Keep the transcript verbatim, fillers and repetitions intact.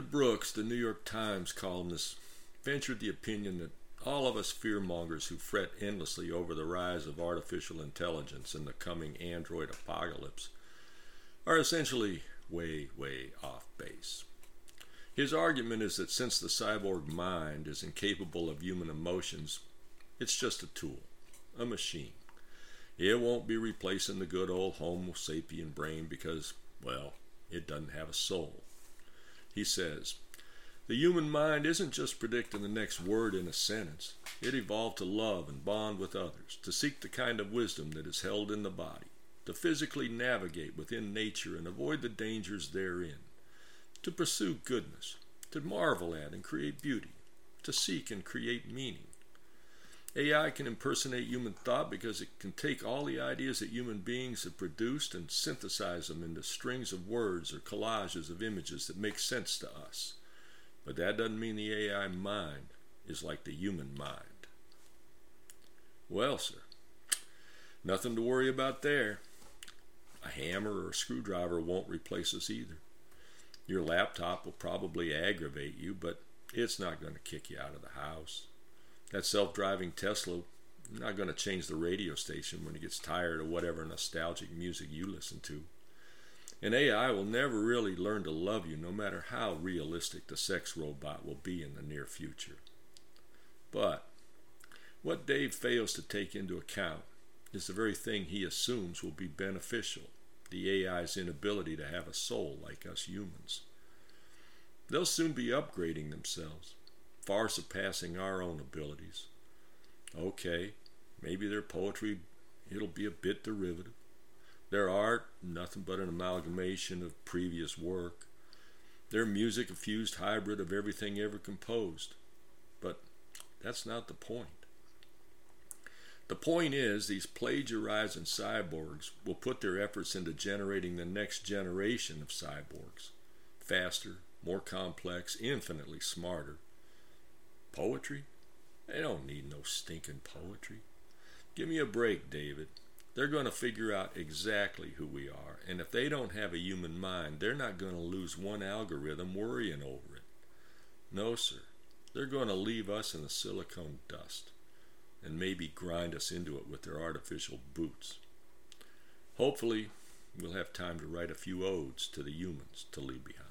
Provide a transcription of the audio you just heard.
Philip Brooks, the New York Times columnist, ventured the opinion that all of us fearmongers who fret endlessly over the rise of artificial intelligence and the coming android apocalypse are essentially way, way off base. His argument is that since the cyborg mind is incapable of human emotions, it's just a tool, a machine. It won't be replacing the good old Homo sapien brain because, well, it doesn't have a soul. He says, the human mind isn't just predicting the next word in a sentence. It evolved to love and bond with others, to seek the kind of wisdom that is held in the body, to physically navigate within nature and avoid the dangers therein, to pursue goodness, to marvel at and create beauty, to seek and create meaning. A I can impersonate human thought because it can take all the ideas that human beings have produced and synthesize them into strings of words or collages of images that make sense to us. But that doesn't mean the A I mind is like the human mind. Well, sir, nothing to worry about there. A hammer or a screwdriver won't replace us either. Your laptop will probably aggravate you, but it's not going to kick you out of the house. That self-driving Tesla is not going to change the radio station when it gets tired of whatever nostalgic music you listen to. An A I will never really learn to love you, no matter how realistic the sex robot will be in the near future. But what Dave fails to take into account is the very thing he assumes will be beneficial, the A I's inability to have a soul like us humans. They'll soon be upgrading themselves, far surpassing our own abilities. Okay, maybe their poetry, it'll be a bit derivative. Their art, nothing but an amalgamation of previous work. Their music, a fused hybrid of everything ever composed. But that's not the point. The point is, these plagiarizing cyborgs will put their efforts into generating the next generation of cyborgs. Faster, more complex, infinitely smarter. Poetry? They don't need no stinking poetry. Give me a break, David. They're going to figure out exactly who we are, and if they don't have a human mind, they're not going to lose one algorithm worrying over it. No, sir. They're going to leave us in the silicone dust and maybe grind us into it with their artificial boots. Hopefully, we'll have time to write a few odes to the humans to leave behind.